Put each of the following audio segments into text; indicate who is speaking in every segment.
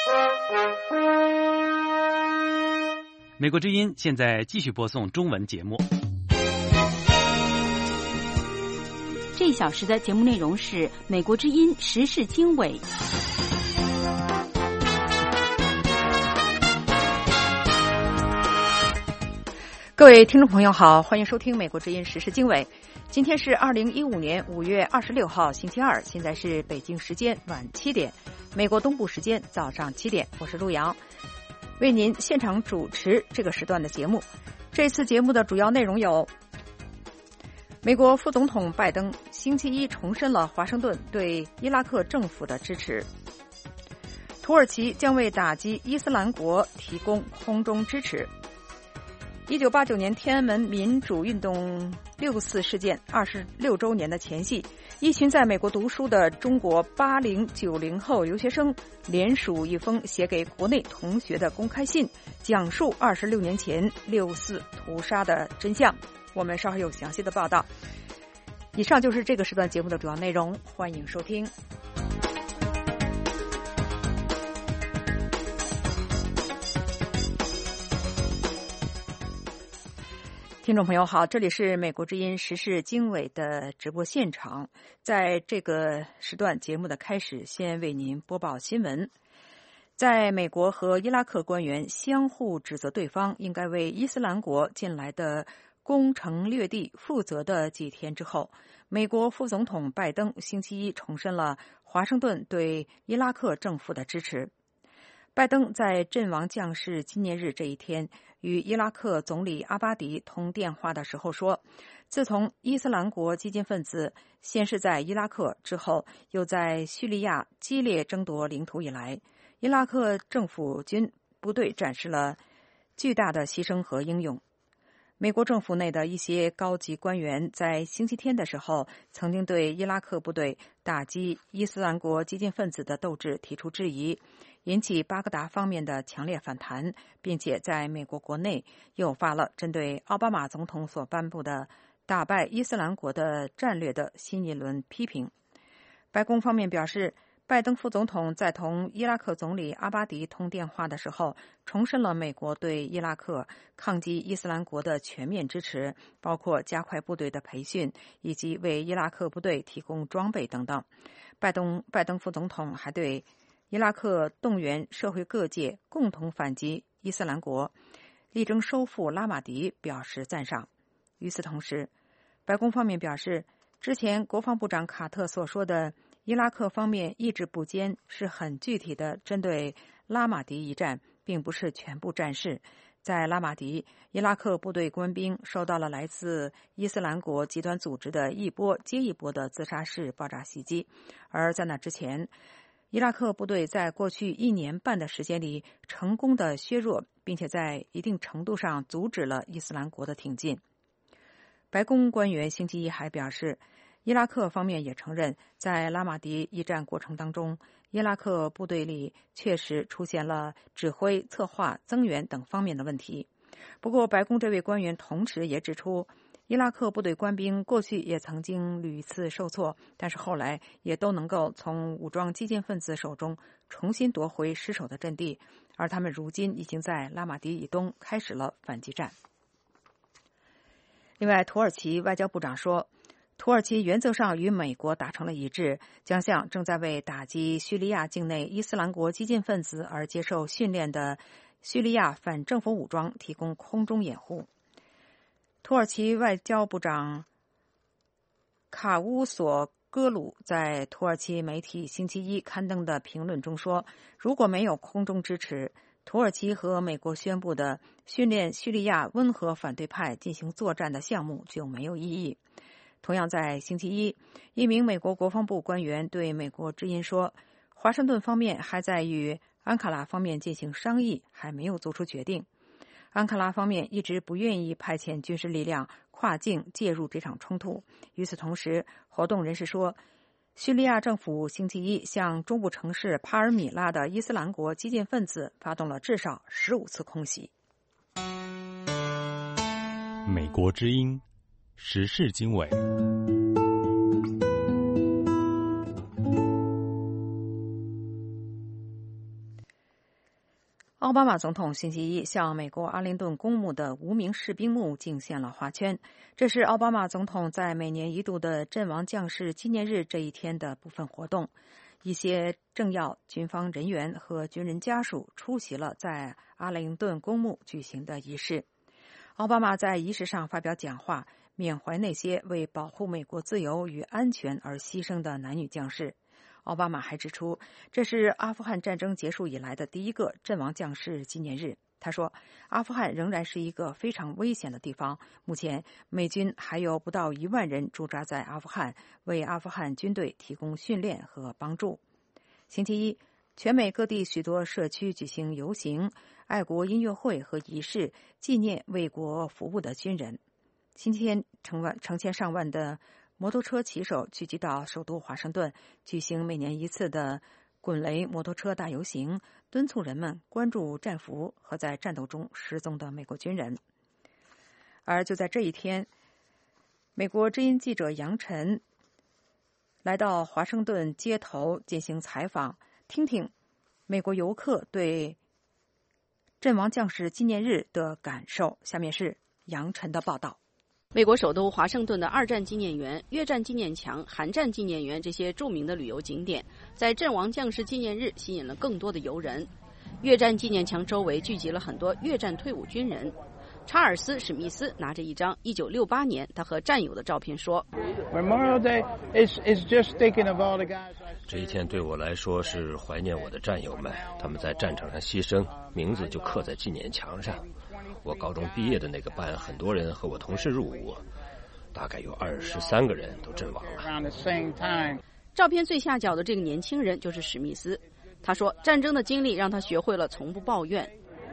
Speaker 1: 美国之音现在继续播送中文节目。
Speaker 2: 这一小时的节目内容是美国之音时事经纬。
Speaker 3: 各位听众朋友好，欢迎收听美国之音时事经纬。今天是2015年5月26号星期二，现在是北京时间晚7点，美国东部时间早上7点，我是陆阳，为您现场主持这个时段的节目。这次节目的主要内容有：美国副总统拜登星期一重申了华盛顿对伊拉克政府的支持；土耳其将为打击伊斯兰国提供空中支持；1989年天安门民主运动6·4事件26周年的前夕，一群在美国读书的中国80、90后留学生联署一封写给国内同学的公开信，讲述26年前6·4屠杀的真相。我们稍后有详细的报道。以上就是这个时段节目的主要内容，欢迎收听。听众朋友好，这里是美国之音时事经纬的直播现场。在这个时段节目的开始，先为您播报新闻。在美国和伊拉克官员相互指责对方应该为伊斯兰国近来的攻城略地负责的几天之后，美国副总统拜登星期一重申了华盛顿对伊拉克政府的支持。拜登在阵亡将士纪念日这一天与伊拉克总理阿巴迪通电话的时候说，自从伊斯兰国激进分子先是在伊拉克，之后又在叙利亚激烈争夺领土以来，伊拉克政府军部队展示了巨大的牺牲和英勇。美国政府内的一些高级官员在星期天的时候曾经对伊拉克部队打击伊斯兰国激进分子的斗志提出质疑，引起巴格达方面的强烈反弹，并且在美国国内诱发了针对奥巴马总统所颁布的打败伊斯兰国的战略的新一轮批评。白宫方面表示，拜登副总统在同伊拉克总理阿巴迪通电话的时候，重申了美国对伊拉克抗击伊斯兰国的全面支持，包括加快部队的培训，以及为伊拉克部队提供装备等等。拜登副总统还对伊拉克动员社会各界共同反击伊斯兰国，力争收复拉马迪表示赞赏。与此同时，白宫方面表示，之前国防部长卡特所说的伊拉克方面意志不坚是很具体的针对拉马迪一战，并不是全部战事。在拉马迪，伊拉克部队官兵受到了来自伊斯兰国极端组织的一波接一波的自杀式爆炸袭击，而在那之前，伊拉克部队在过去1年半的时间里成功的削弱，并且在一定程度上阻止了伊斯兰国的挺进。白宫官员星期一还表示，伊拉克方面也承认，在拉马迪一战过程当中，伊拉克部队里确实出现了指挥、策划、增援等方面的问题。不过，白宫这位官员同时也指出，伊拉克部队官兵过去也曾经屡次受挫，但是后来也都能够从武装激进分子手中重新夺回失守的阵地，而他们如今已经在拉马迪以东开始了反击战。另外，土耳其外交部长说，土耳其原则上与美国达成了一致，将向正在为打击叙利亚境内伊斯兰国激进分子而接受训练的叙利亚反政府武装提供空中掩护。土耳其外交部长卡乌索戈鲁在土耳其媒体星期一刊登的评论中说，如果没有空中支持，土耳其和美国宣布的训练叙利亚温和反对派进行作战的项目就没有意义。同样在星期一，一名美国国防部官员对美国之音说，华盛顿方面还在与安卡拉方面进行商议，还没有做出决定。安卡拉方面一直不愿意派遣军事力量跨境介入这场冲突。与此同时，活动人士说，叙利亚政府星期一向中部城市帕尔米拉的伊斯兰国激进分子发动了至少15次空袭。
Speaker 1: 美国之音时事经纬。
Speaker 3: 奥巴马总统星期一向美国阿灵顿公墓的无名士兵墓敬献了花圈，这是奥巴马总统在每年一度的阵亡将士纪念日这一天的部分活动。一些政要、军方人员和军人家属出席了在阿灵顿公墓举行的仪式。奥巴马在仪式上发表讲话，缅怀那些为保护美国自由与安全而牺牲的男女将士。奥巴马还指出，这是阿富汗战争结束以来的第一个阵亡将士纪念日。他说，阿富汗仍然是一个非常危险的地方，目前美军还有不到1万人驻扎在阿富汗，为阿富汗军队提供训练和帮助。星期一，全美各地许多社区举行游行、爱国音乐会和仪式，纪念为国服务的军人。星期天，成千上万的摩托车骑手聚集到首都华盛顿，举行每年一次的滚雷摩托车大游行，敦促人们关注战俘和在战斗中失踪的美国军人。而就在这一天，美国之音记者杨晨来到华盛顿街头进行采访，听听美国游客对阵亡将士纪念日的感受。下面是杨晨的报道。
Speaker 4: 美国首都华盛顿的二战纪念园、越战纪念墙、韩战纪念园这些著名的旅游景点，在阵亡将士纪念日吸引了更多的游人。越战纪念墙周围聚集了很多越战退伍军人。查尔斯·史密斯拿着一张1968年他和战友的照片说：“
Speaker 5: 这一天对我来说是怀念我的战友们，他们在战场上牺牲，名字就刻在纪念墙上。我高中毕业的那个班，很多人和我同时入伍，大概有23个人都阵亡了。”
Speaker 4: 照片最下角的这个年轻人就是史密斯，他说战争的经历让他学会了从不抱怨。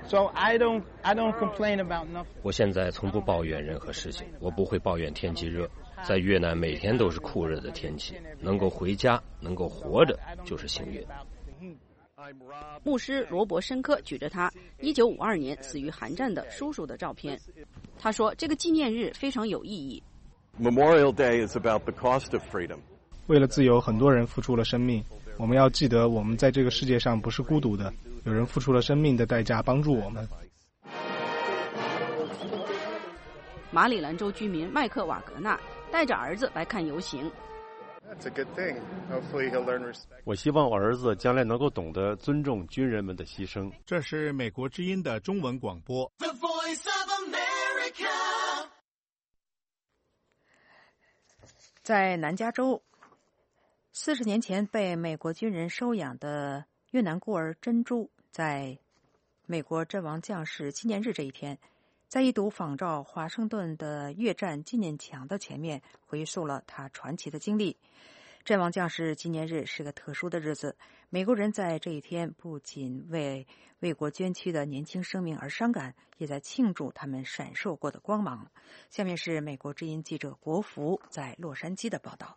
Speaker 5: 我现在从不抱怨任何事情，我不会抱怨天气热，在越南每天都是酷热的天气，能够回家，能够活着就是幸运。
Speaker 4: 牧师罗伯·申科举着他1952年死于韩战的叔叔的照片，他说这个纪念日非常有意义。
Speaker 6: Memorial Day is about the cost of freedom.
Speaker 7: 为了自由，很多人付出了生命。我们要记得，我们在这个世界上不是孤独的，有人付出了生命的代价帮助我们。
Speaker 4: 马里兰州居民麦克瓦格纳带着儿子来看游行。
Speaker 1: 我希望我儿子将来能够懂得尊重军人们的牺牲。
Speaker 8: 这是美国之音的中文广播。The Voice of America。
Speaker 3: 在南加州，40年前被美国军人收养的越南孤儿珍珠，在美国阵亡将士纪念日这一天，在一堵仿照华盛顿的越战纪念墙的前面回溯了他传奇的经历。阵亡将士纪念日是个特殊的日子，美国人在这一天不仅为国捐躯的年轻生命而伤感，也在庆祝他们闪烁过的光芒。下面是美国之音记者国福在洛杉矶的报道。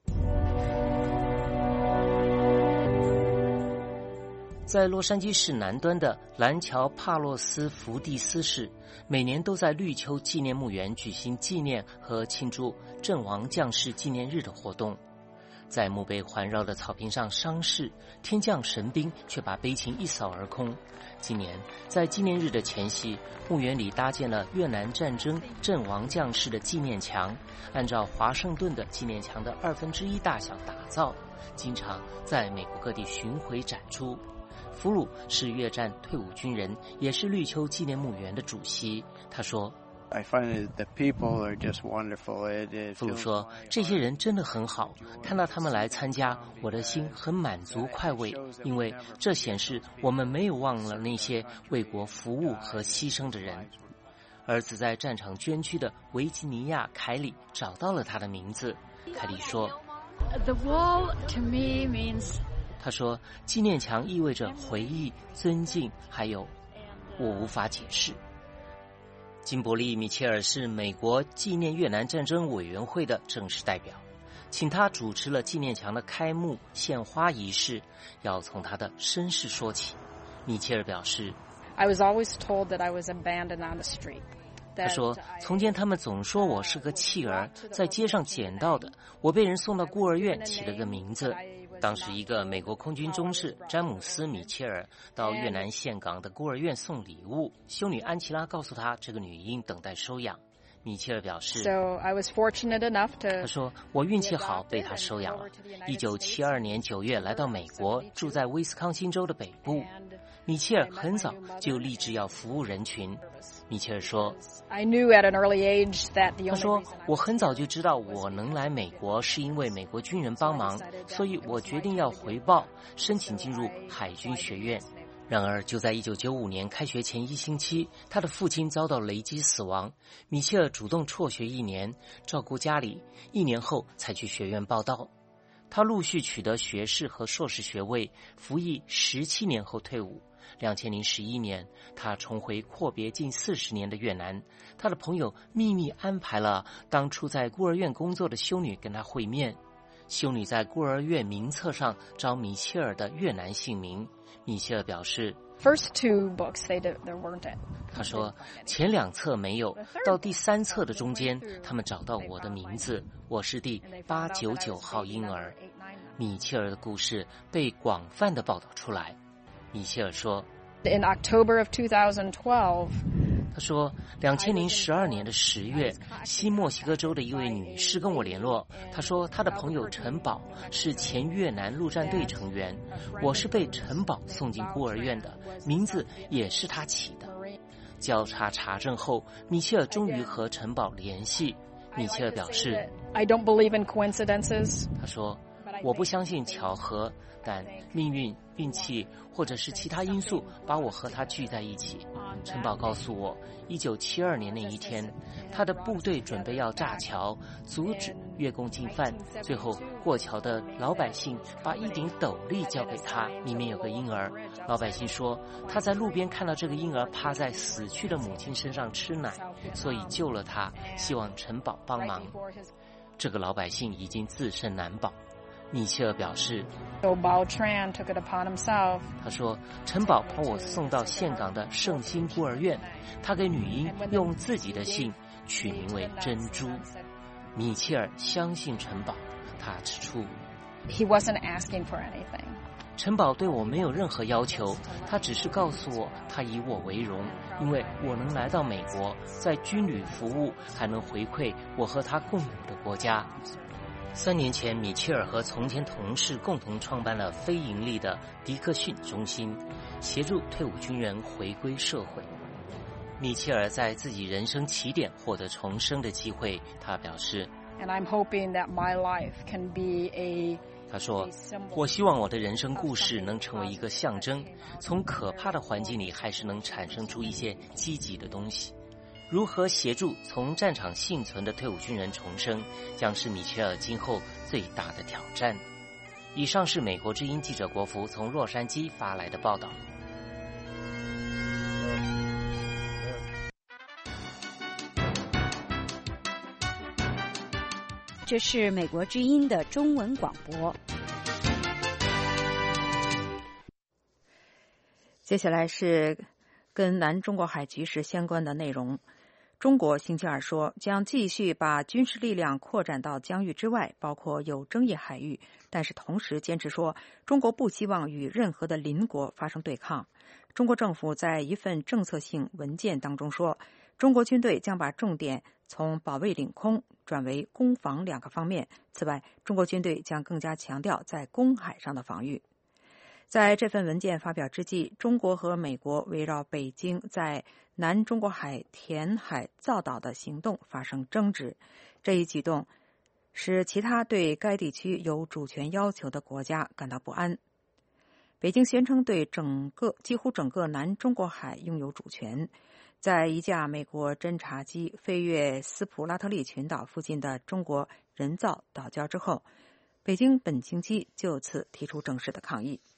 Speaker 9: 在洛杉矶市南端的蓝桥帕洛斯福蒂斯市，每年都在绿丘纪念墓园举行纪念和庆祝阵亡将士纪念日的活动。在墓碑环绕的草坪上伤逝，天降神兵却把悲情一扫而空。今年在纪念日的前夕，墓园里搭建了越南战争阵亡将士的纪念墙，按照华盛顿的纪念墙的1/2大小打造，经常在美国各地巡回展出。俘虏是越战退伍军人，也是绿丘纪念墓园的主席。他说
Speaker 10: I find the people are just wonderful.
Speaker 9: 俘虏说，这些人真的很好，看到他们来参加，我的心很满足快慰，因为这显示我们没有忘了那些为国服务和牺牲的人。儿子在战场捐躯的维吉尼亚·凯里找到了他的名字。凯里说
Speaker 11: The wall to me means
Speaker 9: 他说纪念墙意味着回忆、尊敬，还有我无法解释。金伯利·米切尔是美国纪念越南战争委员会的正式代表，请他主持了纪念墙的开幕献花仪式，要从他的身世说起。米切尔表示
Speaker 11: I was always told that I was abandoned on the street.
Speaker 9: 他说从前他们总说我是个弃儿，在街上捡到的，我被人送到孤儿院，起了个名字。 当时一个美国空军中士詹姆斯·米切尔到越南岘港的孤儿院送礼物，修女安琪拉告诉他这个女婴等待收养。米切尔表示，他说我运气好被他收养了。1972年9月来到美国，住在威斯康星州的北部。米切尔很早就立志要服务人群。米切尔说，他说我很早就知道我能来美国是因为美国军人帮忙，所以我决定要回报，申请进入海军学院。然而就在1995年开学前1星期，他的父亲遭到雷击死亡。米切尔主动辍学1年，照顾家里，1年后才去学院报到。他陆续取得学士和硕士学位，服役17年后退伍。2011年，他重回阔别近40年的越南。他的朋友秘密安排了当初在孤儿院工作的修女跟他会面。修女在孤儿院名册上找米切尔的越南姓名。米切尔表示，他说前2册没有，到第3册的中间，他们找到我的名字，我是第899号婴儿。米切尔的故事被广泛的报道出来。米切尔说，
Speaker 11: In October of 2012,
Speaker 9: 他说2012年的10月，西墨西哥州的一位女士跟我联络，她说她的朋友陈宝是前越南陆战队成员，我是被陈宝送进孤儿院的，名字也是他起的。交叉查证后，米切尔终于和陈宝联系。米切尔表示，
Speaker 11: I don't believe in coincidences.
Speaker 9: 他说，我不相信巧合，但命运、运气或者是其他因素把我和他聚在一起。陈宝告诉我，1972年那一天，他的部队准备要炸桥，阻止越共进犯，最后过桥的老百姓把一顶斗笠交给他，里面有个婴儿。老百姓说，他在路边看到这个婴儿趴在死去的母亲身上吃奶，所以救了他，希望陈宝帮忙。这个老百姓已经自身难保。米切尔表示，他说陈宝把我送到岘港的圣心孤儿院，他给女婴用自己的姓取名为珍珠。米切尔相信陈宝，他指出
Speaker 11: He wasn't asking for anything.
Speaker 9: 陈宝对我没有任何要求，他只是告诉我他以我为荣，因为我能来到美国，在军旅服务，还能回馈我和他共有的国家。3年前，米切尔和从前同事共同创办了非盈利的迪克逊中心，协助退伍军人回归社会。米切尔在自己人生起点获得重生的机会，他表示
Speaker 11: And I'm hoping that my life can be a
Speaker 9: 他说，我希望我的人生故事能成为一个象征，从可怕的环境里还是能产生出一些积极的东西。如何协助从战场幸存的退伍军人重生，将是米切尔今后最大的挑战。以上是美国之音记者国福从洛杉矶发来的报道。
Speaker 2: 这是美国之音的中文广播。
Speaker 3: 接下来是跟南中国海局势相关的内容。中国星期二说，将继续把军事力量扩展到疆域之外，包括有争议海域，但是同时坚持说，中国不希望与任何的邻国发生对抗。中国政府在一份政策性文件当中说，中国军队将把重点从保卫领空转为攻防2个方面。此外，中国军队将更加强调在公海上的防御。在这份文件发表之际，中国和美国围绕北京在南中国海填海造岛的行动发生争执。这一举动使其他对该地区有主权要求的国家感到不安。北京宣称对几乎整个南中国海拥有主权。在一架美国侦察机飞越斯普拉特利群岛附近的中国人造岛礁之后，北京本星期就此提出正式的抗议。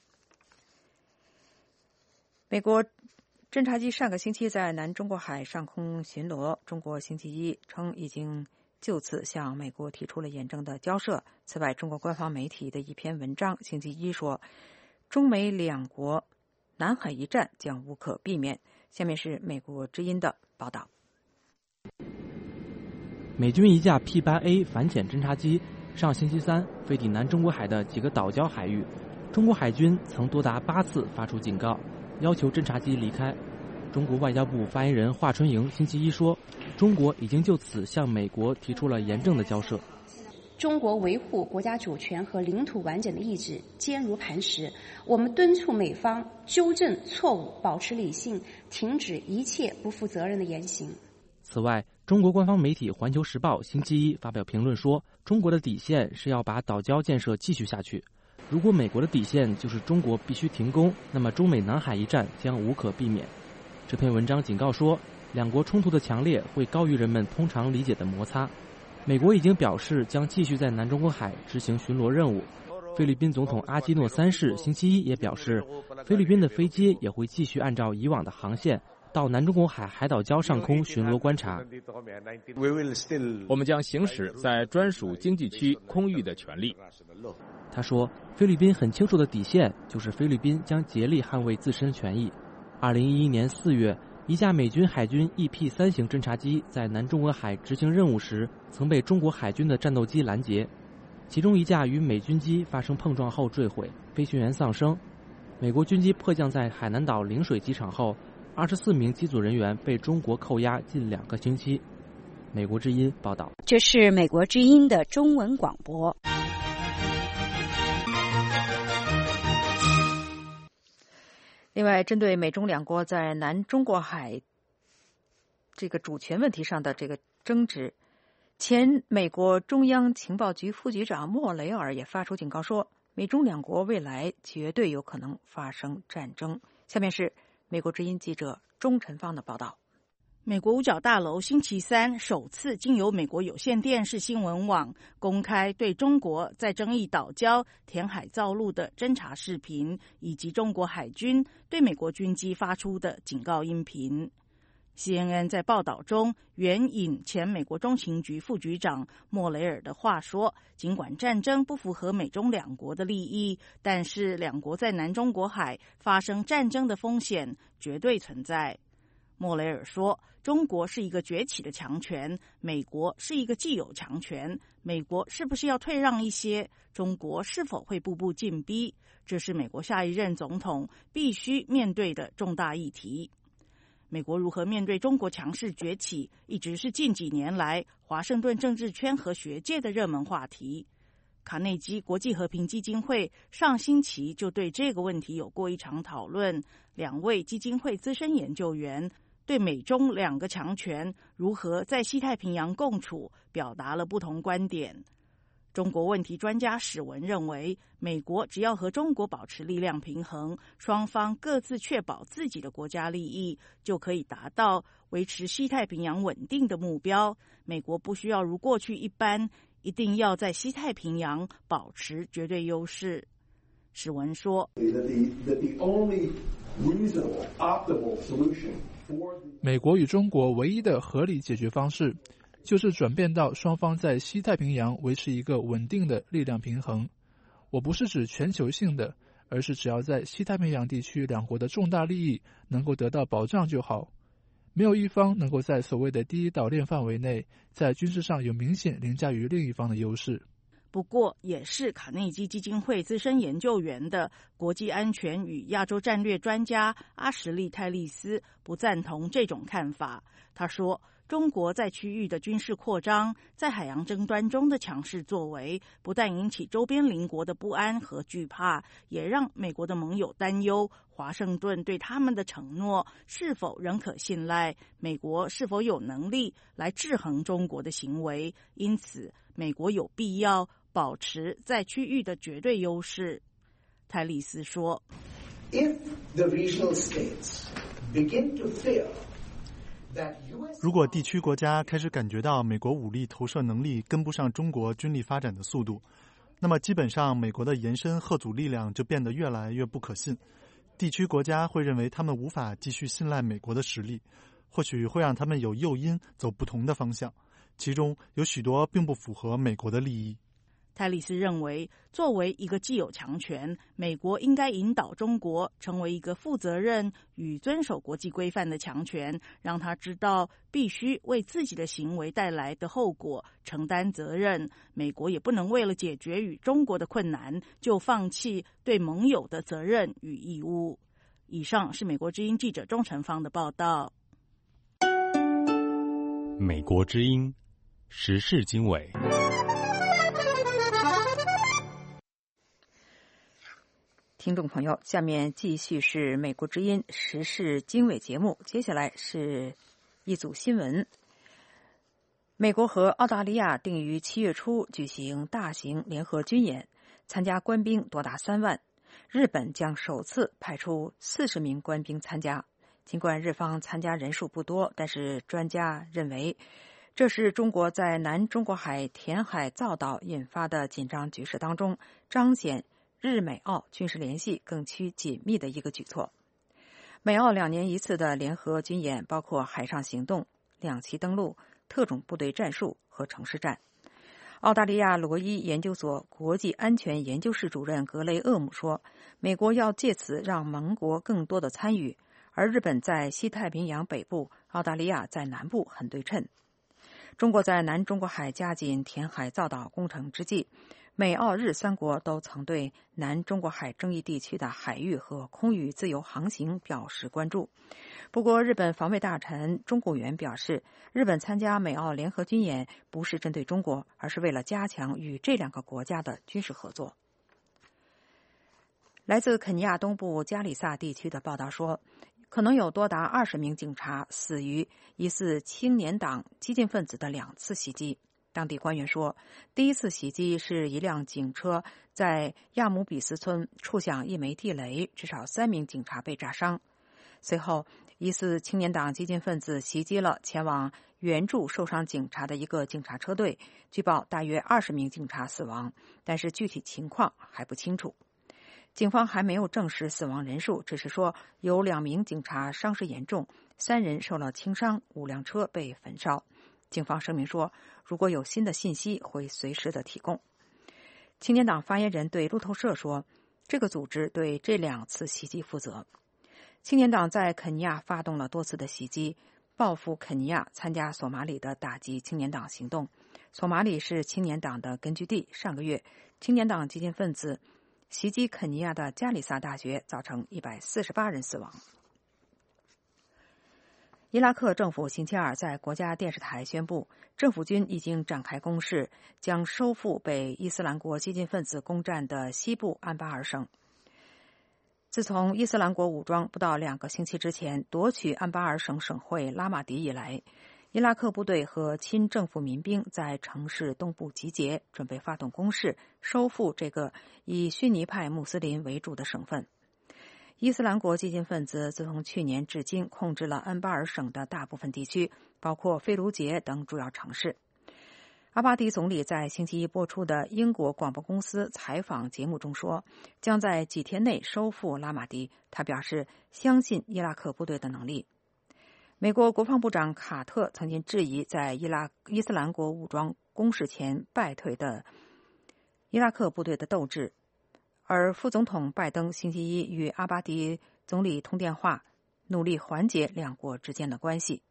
Speaker 3: 美国侦察机上个星期在南中国海上空巡逻，中国星期一称已经就此向美国提出了严正的交涉。此外，中国官方媒体的一篇文章星期一说，中美2国南海一战将无可避免。下面是美国之音的报道。
Speaker 12: 美军一架 P-8A 反潜侦察机上星期三飞抵南中国海的几个岛礁海域，中国海军曾多达8次发出警告，要求侦察机离开。中国外交部发言人华春莹星期一说，中国已经就此向美国提出了严正的交涉。
Speaker 13: 中国维护国家主权和领土完整的意志坚如磐石，我们敦促美方纠正错误，保持理性，停止一切不负责任的言行。
Speaker 12: 此外，中国官方媒体《环球时报》星期一发表评论说，中国的底线是要把岛礁建设继续下去。如果美国的底线就是中国必须停工，那么中美南海一战将无可避免。这篇文章警告说，两国冲突的强烈会高于人们通常理解的摩擦。美国已经表示将继续在南中国海执行巡逻任务。菲律宾总统阿基诺3世星期一也表示，菲律宾的飞机也会继续按照以往的航线到南中国海海岛礁上空巡逻观察。
Speaker 14: 我们将行使在专属经济区空域的权利。
Speaker 12: 他说，菲律宾很清楚的底线就是菲律宾将竭力捍卫自身权益。2011年4月，一架美军海军 EP-3 型侦察机在南中国海执行任务时，曾被中国海军的战斗机拦截，其中一架与美军机发生碰撞后坠毁，飞行员丧生。美国军机迫降在海南岛陵水机场后，24名机组人员被中国扣押近2个星期。美国之音报道。
Speaker 2: 这是美国之音的中文广播。
Speaker 3: 另外，针对美中两国在南中国海这个主权问题上的这个争执，前美国中央情报局副局长莫雷尔也发出警告说，美中两国未来绝对有可能发生战争。下面是美国之音记者钟晨芳的报道。
Speaker 15: 美国五角大楼星期三首次经由美国有线电视新闻网公开对中国在争议岛礁填海造陆的侦察视频，以及中国海军对美国军机发出的警告音频。CNN 在报道中援引前美国中情局副局长莫雷尔的话说，尽管战争不符合美中两国的利益，但是两国在南中国海发生战争的风险绝对存在。莫雷尔说，中国是一个崛起的强权，美国是一个既有强权，美国是不是要退让一些？中国是否会步步进逼？这是美国下一任总统必须面对的重大议题。美国如何面对中国强势崛起，一直是近几年来华盛顿政治圈和学界的热门话题。卡内基国际和平基金会上星期就对这个问题有过一场讨论，2位基金会资深研究员对美中两个强权如何在西太平洋共处表达了不同观点。中国问题专家史文认为，美国只要和中国保持力量平衡，双方各自确保自己的国家利益，就可以达到维持西太平洋稳定的目标。美国不需要如过去一般，一定要在西太平洋保持绝对优势。史文说，
Speaker 16: 美国与中国唯一的合理解决方式就是转变到双方在西太平洋维持一个稳定的力量平衡。我不是指全球性的，而是只要在西太平洋地区两国的重大利益能够得到保障就好。没有一方能够在所谓的第一岛链范围内在军事上有明显凌驾于另一方的优势。
Speaker 15: 不过，也是卡内基基金会资深研究员的国际安全与亚洲战略专家阿什利·泰利斯不赞同这种看法。他说，中国在区域的军事扩张，在海洋争端中的强势作为，不但引起周边邻国的不安和惧怕，也让美国的盟友担忧华盛顿对他们的承诺是否仍可信赖，美国是否有能力来制衡中国的行为。因此，美国有必要保持在区域的绝对优势。泰利斯说，
Speaker 17: If the regional states begin to fear
Speaker 18: 如果地区国家开始感觉到美国武力投射能力跟不上中国军力发展的速度，那么基本上美国的延伸核阻力量就变得越来越不可信。地区国家会认为他们无法继续信赖美国的实力，或许会让他们有诱因走不同的方向，其中有许多并不符合美国的利益。
Speaker 15: 泰利斯认为，作为一个既有强权，美国应该引导中国成为一个负责任与遵守国际规范的强权，让他知道必须为自己的行为带来的后果承担责任。美国也不能为了解决与中国的困难，就放弃对盟友的责任与义务。以上是美国之音记者钟成芳的报道。
Speaker 19: 美国之音时事经纬。
Speaker 3: 听众朋友，下面继续是美国之音时事经纬节目，接下来是一组新闻。美国和澳大利亚定于7月初举行大型联合军演，参加官兵多达3万。日本将首次派出40名官兵参加。尽管日方参加人数不多，但是专家认为，这是中国在南中国海填海造岛引发的紧张局势当中，彰显日美澳军事联系更趋紧密的一个举措。美澳2年一次的联合军演包括海上行动、两栖登陆、特种部队战术和城市战。澳大利亚罗伊研究所国际安全研究室主任格雷厄姆说，美国要借此让盟国更多的参与，而日本在西太平洋北部，澳大利亚在南部很对称。中国在南中国海加紧填海造岛工程之际，美澳日3国都曾对南中国海争议地区的海域和空域自由航行表示关注。不过，日本防卫大臣中谷元表示，日本参加美澳联合军演不是针对中国，而是为了加强与这2个国家的军事合作。来自肯尼亚东部加里萨地区的报道说，可能有多达20名警察死于疑似青年党激进分子的2次袭击。当地官员说，第一次袭击是一辆警车在亚姆比斯村触响一枚地雷，至少3名警察被炸伤。随后，疑似青年党激进分子袭击了前往援助受伤警察的一个警察车队，据报大约20名警察死亡，但是具体情况还不清楚。警方还没有证实死亡人数，只是说有2名警察伤势严重，3人受了轻伤，5辆车被焚烧。警方声明说，如果有新的信息会随时的提供。青年党发言人对路透社说，这个组织对这2次袭击负责。青年党在肯尼亚发动了多次的袭击，报复肯尼亚参加索马里的打击青年党行动。索马里是青年党的根据地，上个月青年党激进分子袭击肯尼亚的加里萨大学，造成148人死亡。伊拉克政府星期二在国家电视台宣布，政府军已经展开攻势，将收复被伊斯兰国激进分子攻占的西部安巴尔省。自从伊斯兰国武装不到2个星期之前夺取安巴尔省省会拉马迪以来，伊拉克部队和亲政府民兵在城市东部集结，准备发动攻势，收复这个以逊尼派穆斯林为主的省份。伊斯兰国激进分子自从去年至今控制了安巴尔省的大部分地区，包括费卢杰等主要城市。阿巴迪总理在星期一播出的英国广播公司采访节目中说，将在几天内收复拉马迪。他表示相信伊拉克部队的能力。美国国防部长卡特曾经质疑在伊斯兰国武装攻势前败退的伊拉克部队的斗志，而副总统拜登星期一与阿巴迪总理通电话，努力缓解2国之间的关系。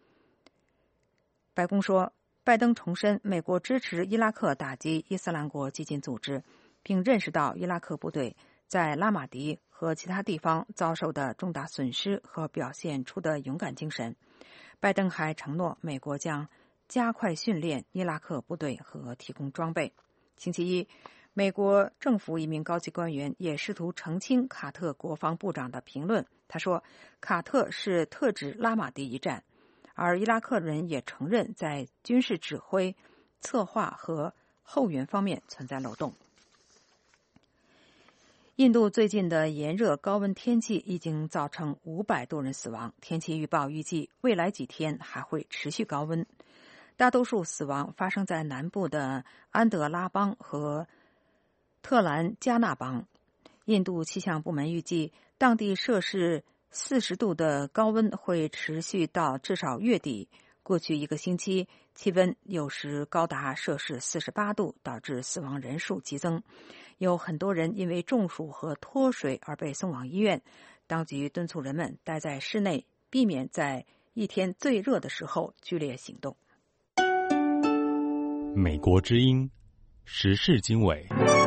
Speaker 3: 白宫说，拜登重申美国支持伊拉克打击伊斯兰国激进组织，并认识到伊拉克部队在拉马迪和其他地方遭受的重大损失和表现出的勇敢精神。拜登还承诺美国将加快训练伊拉克部队和提供装备。星期一，美国政府一名高级官员也试图澄清卡特国防部长的评论。他说，卡特是特指拉马迪一战，而伊拉克人也承认在军事指挥、策划和后援方面存在漏洞。印度最近的炎热高温天气已经造成500多人死亡，天气预报预计未来几天还会持续高温。大多数死亡发生在南部的安德拉邦和特兰加纳邦。印度气象部门预计，当地摄氏40度的高温会持续到至少月底。 过去1个星期，气温有时高达摄氏48度，导致死亡人数激增。有很多人因为中暑和脱水而被送往医院。当局敦促人们待在室内，避免在一天最热的时候剧烈行动。
Speaker 19: 美国之音时事经纬。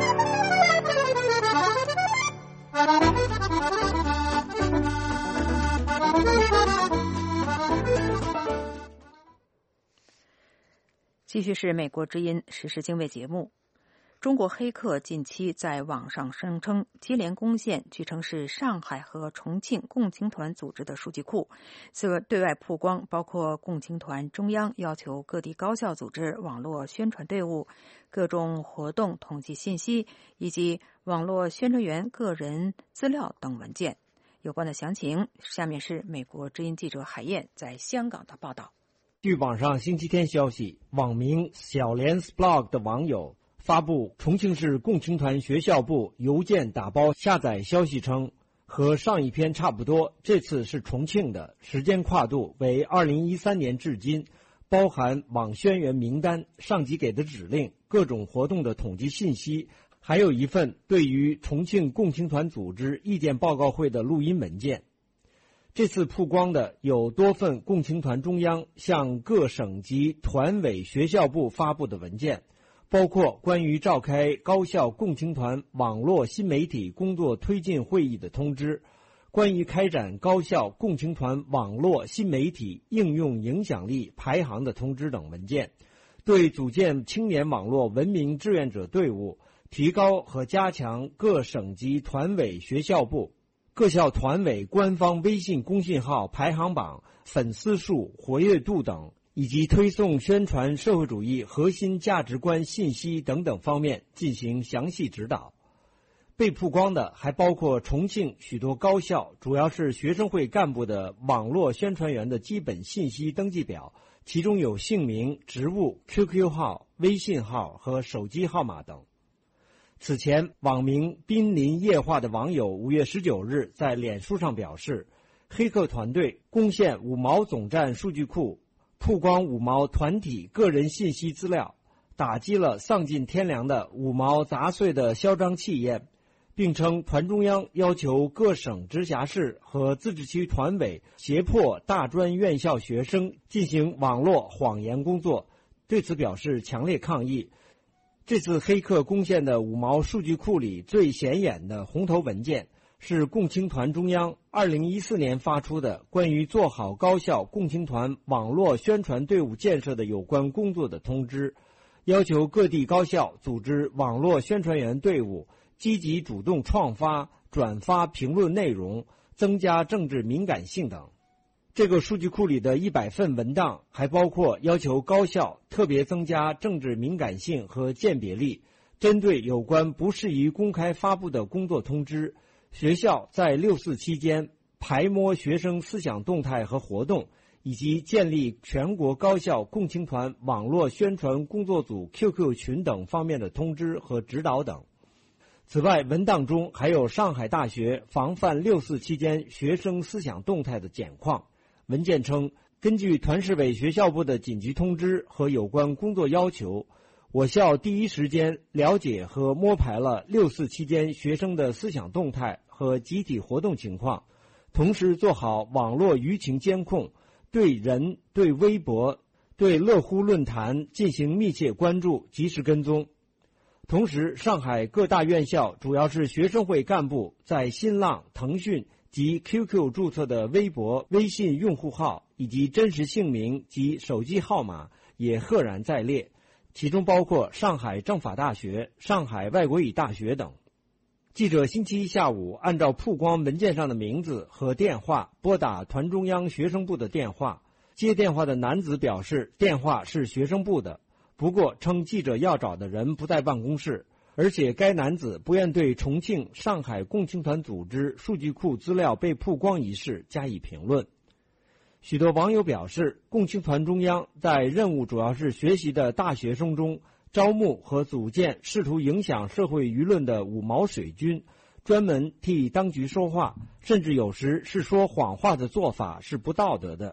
Speaker 3: 继续是美国之音时事经纬节目。中国黑客近期在网上声称接连攻陷据称是上海和重庆共青团组织的数据库，对外曝光包括共青团中央要求各地高校组织网络宣传队伍各种活动统计信息，以及网络宣传员个人资料等文件。有关的详情，下面是美国之音记者海燕在香港的报道。
Speaker 20: 据网上星期天消息，网名小莲 blog 的网友发布重庆市共青团学校部邮件打包下载消息称，和上一篇差不多，这次是重庆的，时间跨度为2013年至今，包含网宣员名单、上级给的指令、各种活动的统计信息，还有一份对于重庆共青团组织意见报告会的录音文件。这次曝光的有多份共青团中央向各省级团委学校部发布的文件，包括关于召开高校共青团网络新媒体工作推进会议的通知，关于开展高校共青团网络新媒体应用影响力排行的通知等文件，对组建青年网络文明志愿者队伍，提高和加强各省级团委学校部各校团委官方微信公信号排行榜、粉丝数、活跃度等，以及推送宣传社会主义核心价值观信息等等方面进行详细指导。被曝光的还包括重庆许多高校，主要是学生会干部的网络宣传员的基本信息登记表，其中有姓名、职务、QQ 号、微信号和手机号码等。此前，网名濒临液化的网友5月19日在脸书上表示，黑客团队攻陷5毛总站数据库，曝光5毛团体个人信息资料，打击了丧尽天良的5毛杂碎的嚣张气焰，并称团中央要求各省直辖市和自治区团委胁迫大专院校学生进行网络谎言工作，对此表示强烈抗议。这次黑客攻陷的5毛数据库里最显眼的红头文件，是共青团中央2014年发出的关于做好高校共青团网络宣传队伍建设的有关工作的通知，要求各地高校组织网络宣传员队伍，积极主动创发、转发评论内容，增加政治敏感性等。这个数据库里的100份文档还包括要求高校特别增加政治敏感性和鉴别力，针对有关不适宜公开发布的工作通知，学校在6·4期间排摸学生思想动态和活动，以及建立全国高校共青团网络宣传工作组 QQ 群等方面的通知和指导等。此外，文档中还有上海大学防范6·4期间学生思想动态的简况。文件称，根据团市委学校部的紧急通知和有关工作要求，我校第一时间了解和摸排了6·4期间学生的思想动态和集体活动情况，同时做好网络舆情监控，对人、对微博、对乐乎论坛进行密切关注，及时跟踪。同时，上海各大院校主要是学生会干部在新浪、腾讯及 QQ 注册的微博、微信用户号以及真实姓名及手机号码也赫然在列，其中包括上海政法大学、上海外国语大学等。记者星期一下午按照曝光文件上的名字和电话拨打团中央学生部的电话，接电话的男子表示电话是学生部的，不过称记者要找的人不在办公室，而且该男子不愿对重庆、上海共青团组织数据库资料被曝光一事加以评论。许多网友表示，共青团中央在任务主要是学习的大学生中招募和组建试图影响社会舆论的5毛水军，专门替当局说话，甚至有时是说谎话的做法是不道德的。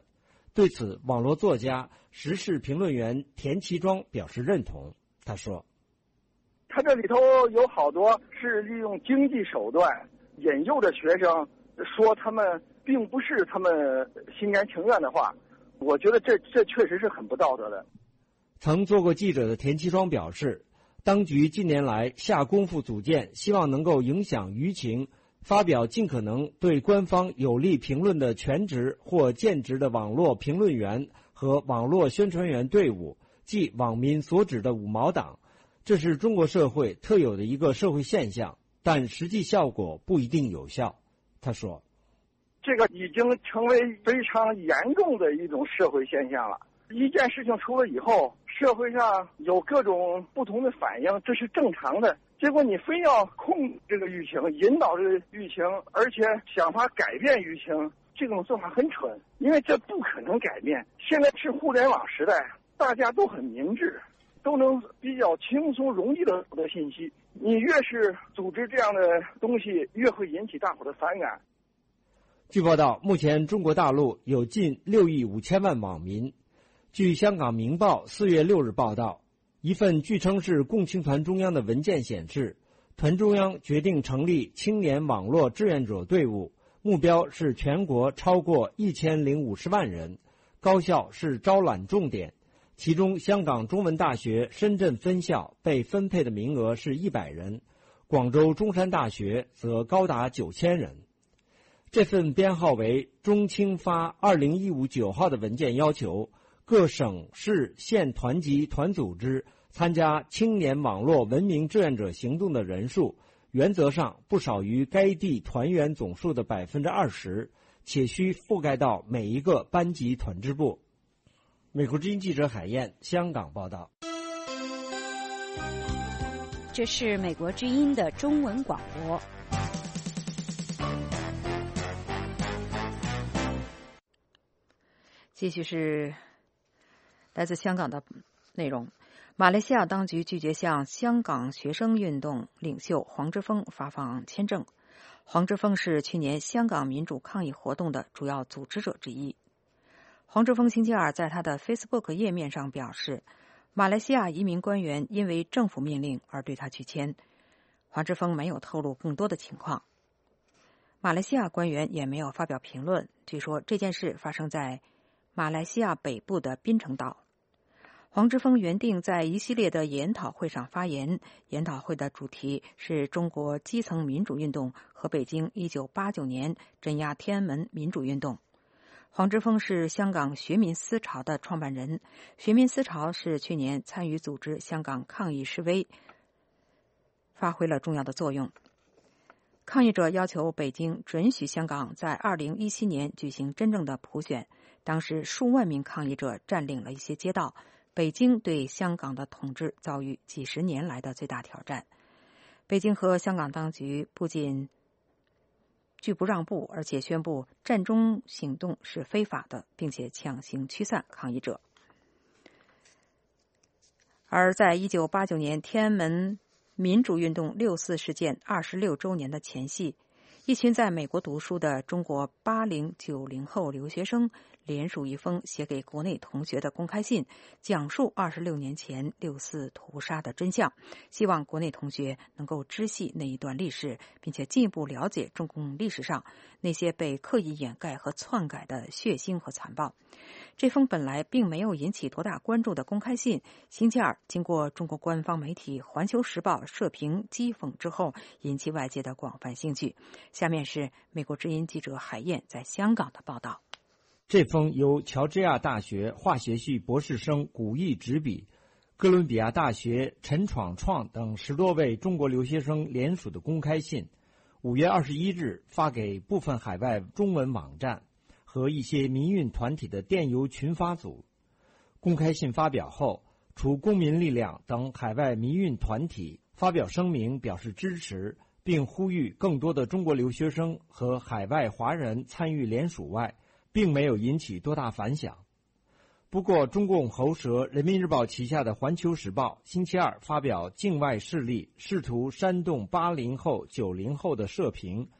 Speaker 20: 对此，网络作家、时事评论员田其庄表示认同。他说：“
Speaker 21: 他这里头有好多是利用经济手段引诱着学生，说他们并不是他们心甘情愿的话，我觉得这确实是很不道德的。”
Speaker 20: 曾做过记者的田其庄表示，当局近年来下功夫组建，希望能够影响舆情，发表尽可能对官方有利评论的全职或兼职的网络评论员和网络宣传员队伍，即网民所指的五毛党。这是中国社会特有的一个社会现象，但实际效果不一定有效。他说：“
Speaker 21: 这个已经成为非常严重的一种社会现象了。一件事情出了以后，社会上有各种不同的反应，这是正常的。结果你非要控制这个舆情，引导这个舆情，而且想法改变舆情，这种做法很蠢，因为这不可能改变。现在是互联网时代，大家都很明智，都能比较轻松容易的获得信息。你越是组织这样的东西，越会引起大伙的反感。”
Speaker 20: 据报道，目前中国大陆有近6亿5千万网民。据香港《明报》4月6日报道，一份据称是共青团中央的文件显示，团中央决定成立青年网络志愿者队伍，目标是全国超过1050万人，高校是招揽重点，其中香港中文大学深圳分校被分配的名额是100人，广州中山大学则高达9000人。这份编号为中青发2015 9号的文件要求，各省市县团级团组织参加青年网络文明志愿者行动的人数，原则上不少于该地团员总数的20%，且需覆盖到每一个班级团支部。美国之音记者海燕，香港报道。
Speaker 2: 这是美国之音的中文广播。
Speaker 3: 继续是来自香港的内容。马来西亚当局拒绝向香港学生运动领袖黄之锋发放签证。黄之锋是去年香港民主抗议活动的主要组织者之一。黄之锋星期二在他的 Facebook 页面上表示，马来西亚移民官员因为政府命令而对他拒签。黄之锋没有透露更多的情况。马来西亚官员也没有发表评论。据说这件事发生在马来西亚北部的槟城岛。黄之锋原定在一系列的研讨会上发言，研讨会的主题是中国基层民主运动和北京1989年镇压天安门民主运动。黄之锋是香港学民思潮的创办人，学民思潮是去年参与组织香港抗议示威，发挥了重要的作用。抗议者要求北京准许香港在2017年举行真正的普选，当时数万名抗议者占领了一些街道，北京对香港的统治遭遇几十年来的最大挑战。北京和香港当局不仅拒不让步，而且宣布占中行动是非法的，并且强行驱散抗议者。而在1989年天安门民主运动6·4事件26周年的前夕，一群在美国读书的中国80、90后留学生联署一封写给国内同学的公开信，讲述26年前6·4屠杀的真相，希望国内同学能够知悉那一段历史，并且进一步了解中共历史上那些被刻意掩盖和篡改的血腥和残暴。这封本来并没有引起多大关注的公开信，星期二经过中国官方媒体《环球时报》社评讥讽之后，引起外界的广泛兴趣。下面是美国之音记者海燕在香港的报道。
Speaker 20: 这封由乔治亚大学化学系博士生古毅执笔，哥伦比亚大学陈闯创等10多位中国留学生联署的公开信，5月21日发给部分海外中文网站和一些民运团体的电邮群发组。公开信发表后，除公民力量等海外民运团体发表声明表示支持，并呼吁更多的中国留学生和海外华人参与联署外，并没有引起多大反响。不过，中共喉舌人民日报旗下的《环球时报》星期二发表境外势力试图煽动80后、90后的社评，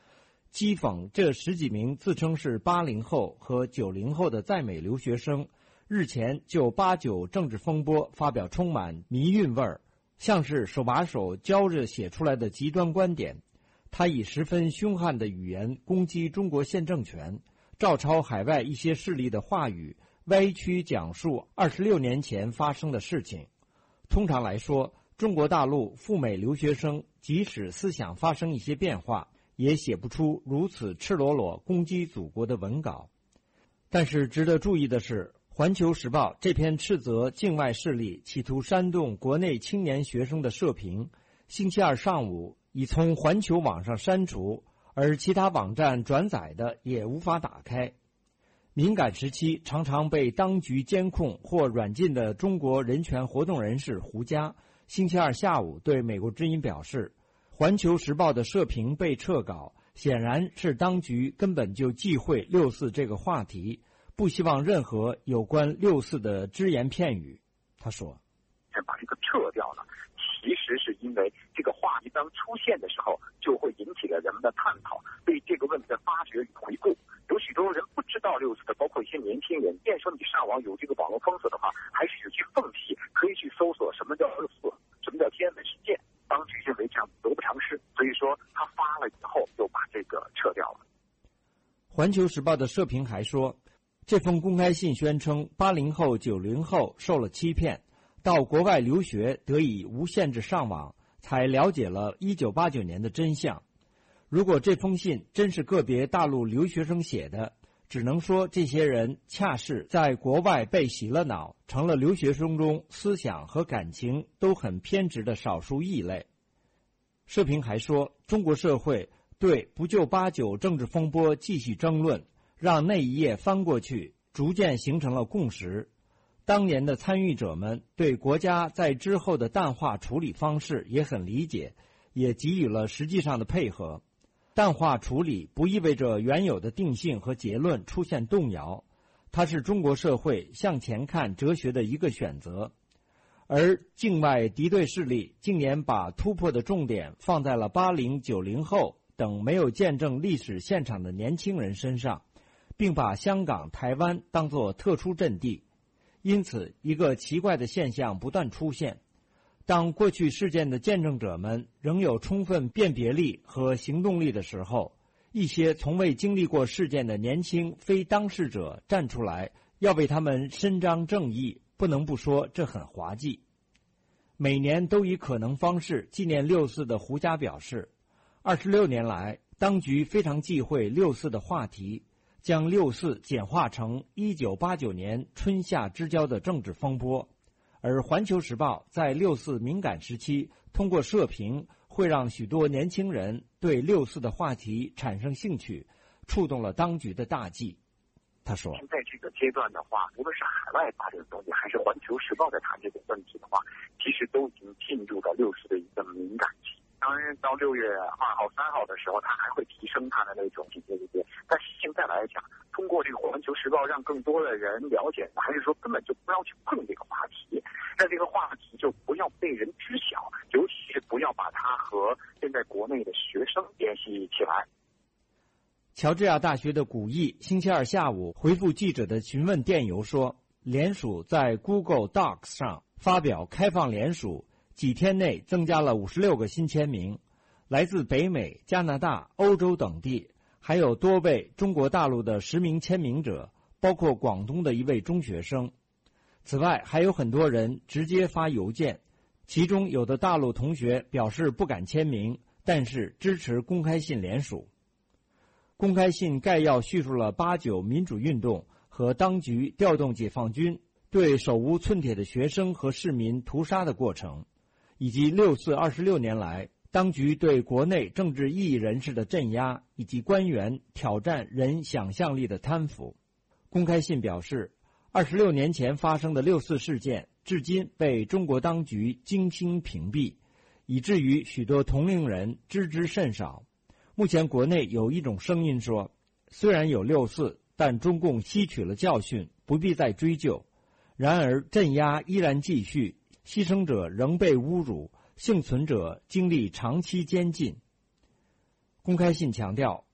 Speaker 20: 讥讽这10几名自称是80后和90后的在美留学生日前就89政治风波发表充满迷韵味儿，像是手把手教着写出来的极端观点。他以十分凶悍的语言攻击中国现政权，照抄海外一些势力的话语，歪曲讲述26年前发生的事情。通常来说，中国大陆赴美留学生即使思想发生一些变化，也写不出如此赤裸裸攻击祖国的文稿。但是值得注意的是，《环球时报》这篇斥责境外势力企图煽动国内青年学生的社评，星期二上午已从环球网上删除，而其他网站转载的也无法打开。敏感时期常常被当局监控或软禁的中国人权活动人士胡佳，星期二下午对美国之音表示，《环球时报》的社评被撤稿，显然是当局根本就忌讳6·4这个话题，不希望任何有关6·4的只言片语。他说：“
Speaker 5: 把这个撤掉了，其实是因为这个话题当出现的时候，就会引起了人们的探讨，对这个问题的发掘与回顾。有许多人不知道6·4的，包括一些年轻人。便说你上网有这个网络封锁的话，还是有些缝隙，可以去搜索什么叫6·4，什么叫天安门事件。当局认为这样得不偿失，所以说他发了以后就把这个撤掉了。”
Speaker 20: 环球时报的社评还说，这封公开信宣称80后、90后受了欺骗，到国外留学得以无限制上网，才了解了1989年的真相。如果这封信真是个别大陆留学生写的，只能说这些人恰是在国外被洗了脑，成了留学生中思想和感情都很偏执的少数异类。社评还说，中国社会对不就89政治风波继续争论，让那一页翻过去，逐渐形成了共识。当年的参与者们对国家在之后的淡化处理方式也很理解，也给予了实际上的配合。淡化处理不意味着原有的定性和结论出现动摇，它是中国社会向前看哲学的一个选择。而境外敌对势力近年把突破的重点放在了80、90后等没有见证历史现场的年轻人身上，并把香港、台湾当作特殊阵地。因此，一个奇怪的现象不断出现。当过去事件的见证者们仍有充分辨别力和行动力的时候，一些从未经历过事件的年轻非当事者站出来，要为他们伸张正义，不能不说这很滑稽。每年都以可能方式纪念6·4的胡佳表示，26年来，当局非常忌讳6·4的话题，将6·4简化成1989年春夏之交的政治风波。而《环球时报》在6·4敏感时期通过社评，会让许多年轻人对6·4的话题产生兴趣，触动了当局的大忌。他说：“
Speaker 5: 现在这个阶段的话，无论是海外把这个东西，还是《环球时报》在谈这个问题的话，其实都已经进入到6·4的一个敏感期。当然，到6月2号、3号的时候，它还会提升它的那种警戒。但是现在来讲，通过这个《环球时报》让更多的人了解，还是说根本就不要去碰这个话题，让这个话题就不要被人知晓，尤其是不要把它和现在国内的学生联系起来。”
Speaker 20: 乔治亚大学的古毅星期二下午回复记者的询问电邮说，联署在 Google Docs 上发表开放联署，几天内增加了56个新签名，来自北美、加拿大、欧洲等地，还有多位中国大陆的实名签名者，包括广东的一位中学生。此外，还有很多人直接发邮件，其中有的大陆同学表示不敢签名，但是支持公开信联署。公开信概要叙述了89民主运动和当局调动解放军对手无寸铁的学生和市民屠杀的过程，以及6·4 26年来当局对国内政治异议人士的镇压，以及官员挑战人想象力的贪腐。公开信表示，26年前发生的6·4事件至今被中国当局精心屏蔽，以至于许多同龄人知之甚少。目前国内有一种声音说，虽然有6·4，但中共吸取了教训，不必再追究。然而镇压依然继续，牺牲者仍被侮辱，幸存者经历长期监禁。公开信强调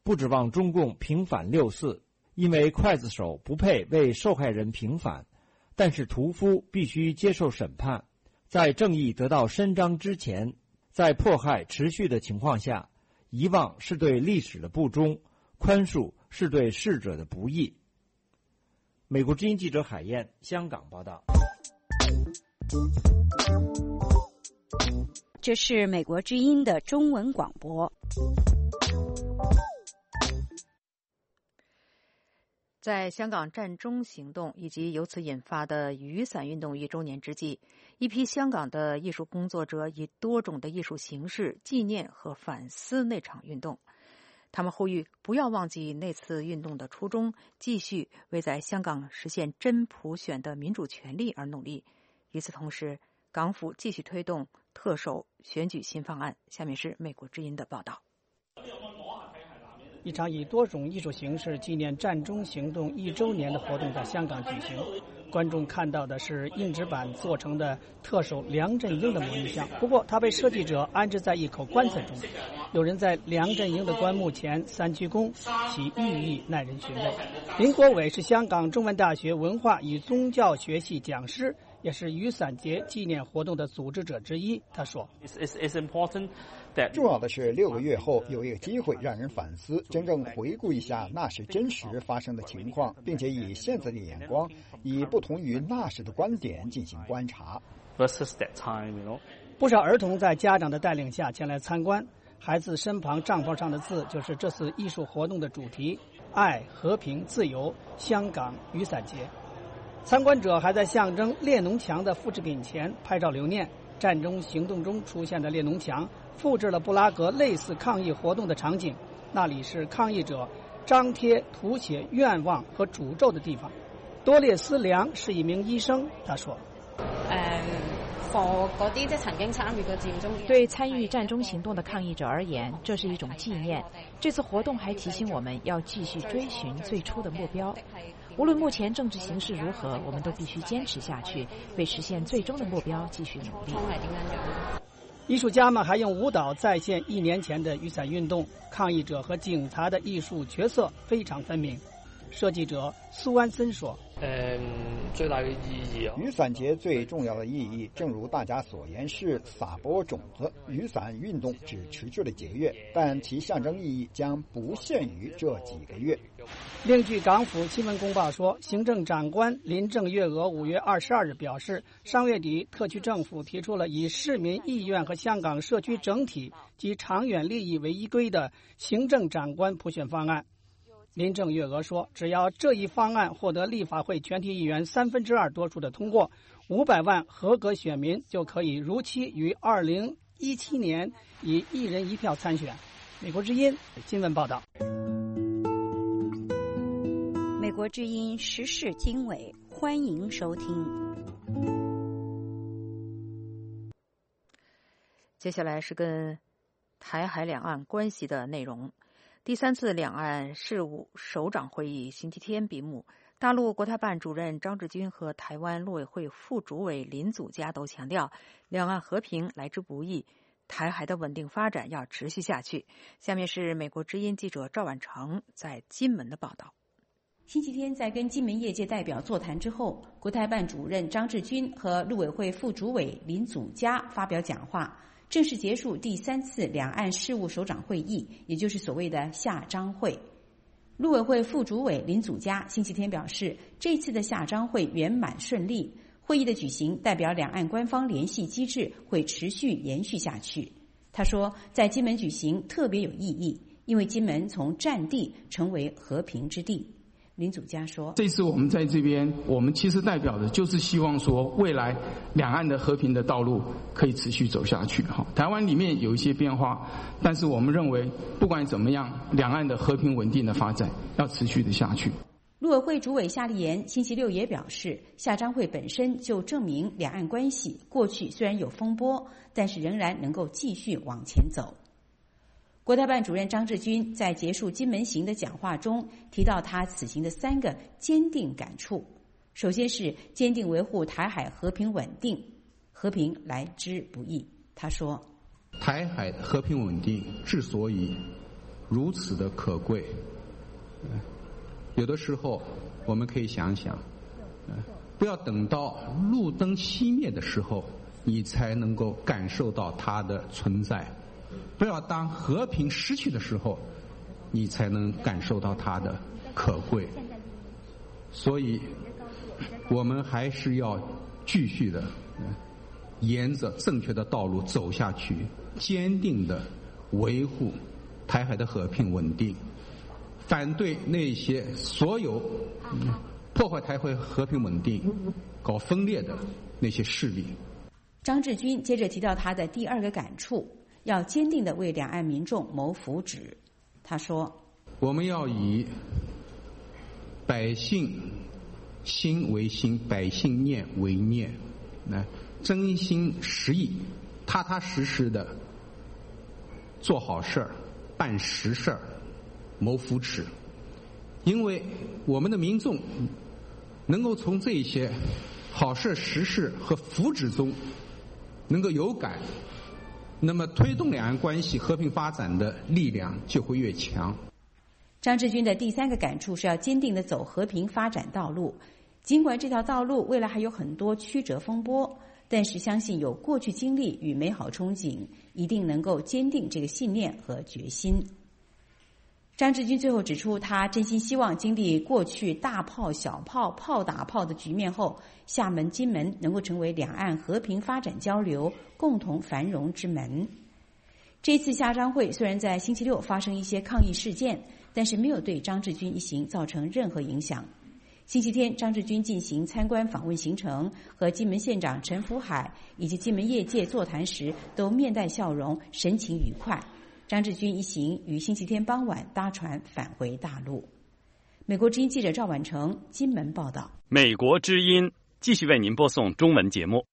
Speaker 20: 不指望中共平反6·4，因为刽子手不配为受害人平反，但是屠夫必须接受审判。在正义得到伸张之前，在迫害持续的情况下，遗忘是对历史的不忠，宽恕是对逝者的不义。美国之音记者海燕，香港报道。
Speaker 2: 这是美国之音的中文广播。
Speaker 3: 在香港占中行动以及由此引发的雨伞运动1周年之际，一批香港的艺术工作者以多种的艺术形式纪念和反思那场运动。他们呼吁不要忘记那次运动的初衷，继续为在香港实现真普选的民主权利而努力。与此同时，港府继续推动特首选举新方案。下面是美国之音的报道。
Speaker 6: 一场以多种艺术形式纪念占中行动1周年的活动在香港举行，观众看到的是硬纸板做成的特首梁振英的模拟像，不过他被设计者安置在一口棺材中。有人在梁振英的棺木前3鞠躬，其寓意耐人寻味。林国伟是香港中文大学文化与宗教学系讲师，也是雨伞节纪念活动的组织者之一。他说
Speaker 22: 重要的是6个月后有一个机会让人反思，真正回顾一下那时真实发生的情况，并且以现在的眼光，以不同于那时的观点进行观察。
Speaker 6: 不少儿童在家长的带领下前来参观，孩子身旁帐篷上的字就是这次艺术活动的主题：爱、和平、自由，香港雨伞节。参观者还在象征列侬墙的复制品前拍照留念。占中行动中出现的列侬墙复制了布拉格类似抗议活动的场景，那里是抗议者张贴涂写愿望和诅咒的地方。多列斯·梁是一名医生，他说
Speaker 23: 对参与占中行动的抗议者而言，这是一种纪念。这次活动还提醒我们要继续追寻最初的目标。无论目前政治形势如何，我们都必须坚持下去，为实现最终的目标继续努力。
Speaker 6: 艺术家们还用舞蹈再现1年前的雨伞运动，抗议者和警察的艺术角色非常分明。设计者苏安森说
Speaker 22: 最大的意义雨伞节最重要的意义，正如大家所言，是撒播种子。雨伞运动只持续了几个月，但其象征意义将不限于这几个月。
Speaker 6: 另据港府新闻公报说，行政长官林郑月娥5月22日表示，上月底特区政府提出了以市民意愿和香港社区整体及长远利益为依归的行政长官普选方案。林郑月娥说，只要这一方案获得立法会全体议员2/3多数的通过，500万合格选民就可以如期于2017年以1人1票参选。美国之音新闻报道。
Speaker 2: 美国之音时事经纬，欢迎收听。
Speaker 3: 接下来是跟台海两岸关系的内容。第3次两岸事务首长会议星期天闭幕，大陆国台办主任张志军和台湾陆委会副主委林祖嘉都强调，两岸和平来之不易，台海的稳定发展要持续下去。下面是美国之音记者赵婉成在金门的报道。
Speaker 24: 星期天在跟金门业界代表座谈之后，国台办主任张志军和陆委会副主委林祖嘉发表讲话，正式结束第3次两岸事务首长会议，也就是所谓的下章会。陆委会副主委林祖嘉星期天表示，这次的下章会圆满顺利，会议的举行代表两岸官方联系机制会持续延续下去。他说，在金门举行特别有意义，因为金门从战地成为和平之地。林祖嘉说，
Speaker 25: 这次我们在这边，我们其实代表的就是希望说，未来两岸的和平的道路可以持续走下去。台湾里面有一些变化，但是我们认为不管怎么样，两岸的和平稳定的发展要持续的下去。
Speaker 24: 陆委会主委夏立言星期六也表示，下章会本身就证明两岸关系过去虽然有风波，但是仍然能够继续往前走。国台办主任张志军在结束金门行的讲话中提到他此行的3个坚定感触。首先是坚定维护台海和平稳定，和平来之不易。他说，
Speaker 26: 台海和平稳定之所以
Speaker 1: 如此的可贵。有的时候我们可以想想，不要等到路灯熄灭的时候你才能够感受到它的存在，不要当和平失去的时候你才能感受到它的可贵。所以我们还是要继续的沿着正确的道路走下去，坚定的维护台海的和平稳定，反对那些所有破坏台海和平稳定、搞分裂的那些势力。
Speaker 24: 张志军接着提到他的第二个感触，要坚定地为两岸民众谋福祉。他说：
Speaker 1: 我们要以百姓心为心，百姓念为念，真心实意、踏踏实实的做好事儿、办实事儿、谋福祉。因为我们的民众能够从这些好事、实事和福祉中能够有感，那么推动两岸关系和平发展的力量就会越强。
Speaker 24: 张志军的第三个感触是要坚定地走和平发展道路，尽管这条道路未来还有很多曲折风波，但是相信有过去经历与美好憧憬，一定能够坚定这个信念和决心。张志军最后指出，他真心希望经历过去大炮、小炮、炮打炮的局面后，厦门、金门能够成为两岸和平发展交流、共同繁荣之门。这次厦张会虽然在星期六发生一些抗议事件，但是没有对张志军一行造成任何影响。星期天，张志军进行参观访问行程，和金门县长陈福海以及金门业界座谈时，都面带笑容，神情愉快。张志军一行于星期天傍晚搭船返回大陆。美国之音记者赵婉成金门报道。
Speaker 4: 美国之音继续为您播送中文节目。